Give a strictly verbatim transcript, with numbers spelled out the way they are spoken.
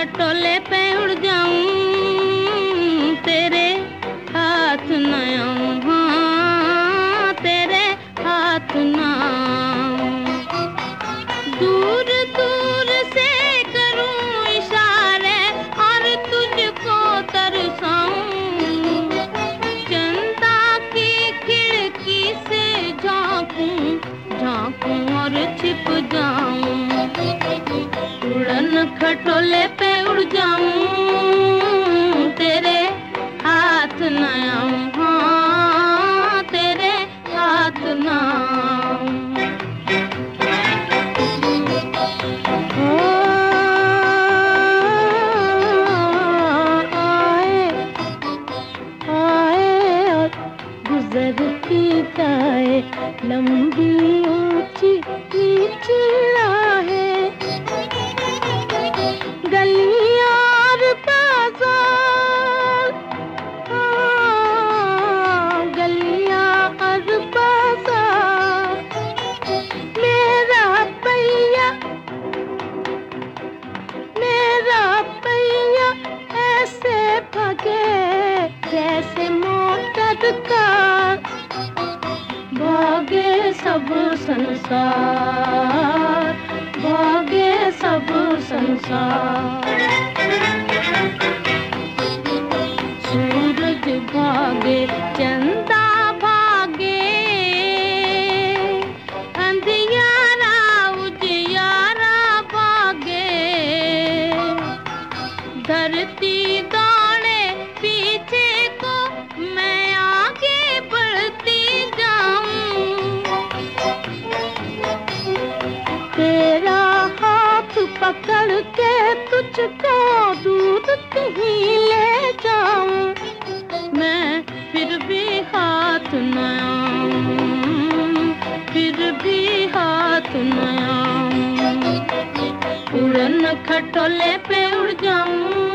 खटोले पे उड़ जाऊं, तेरे हाथ न आऊं, हाँ तेरे हाथ न आऊं। दूर दूर से करूं इशारे और तुझको तरसाऊं, चंदा की खिड़की से झांकूं झांकूं और छिप जाऊं, उड़न खटोले पे उड़ जाऊं, तेरे हाथ न आऊं, हाँ तेरे हाथ न आऊं। आए आए और गुजरती जाए लंबी ऊंची नीची राहें, गलियां और बाजार, हाँ गलियां और बाजार, मेरा पैया मेरा पैया ऐसे भागे जैसे मोटर कार, भागे सब संसार, भागे सब संसार। सूरज भागे चंदा भागे, अंधियारा उजियारा भागे, धरती दौड़े पीछे को मैं आगे बढ़ती जाऊं, तेरा हाथ पकड़ के तुझको दूर कहीं ले जाऊं, मैं फिर भी हाथ न आऊं, फिर भी हाथ न आऊं, उड़न खटोले पे उड़ जाऊं,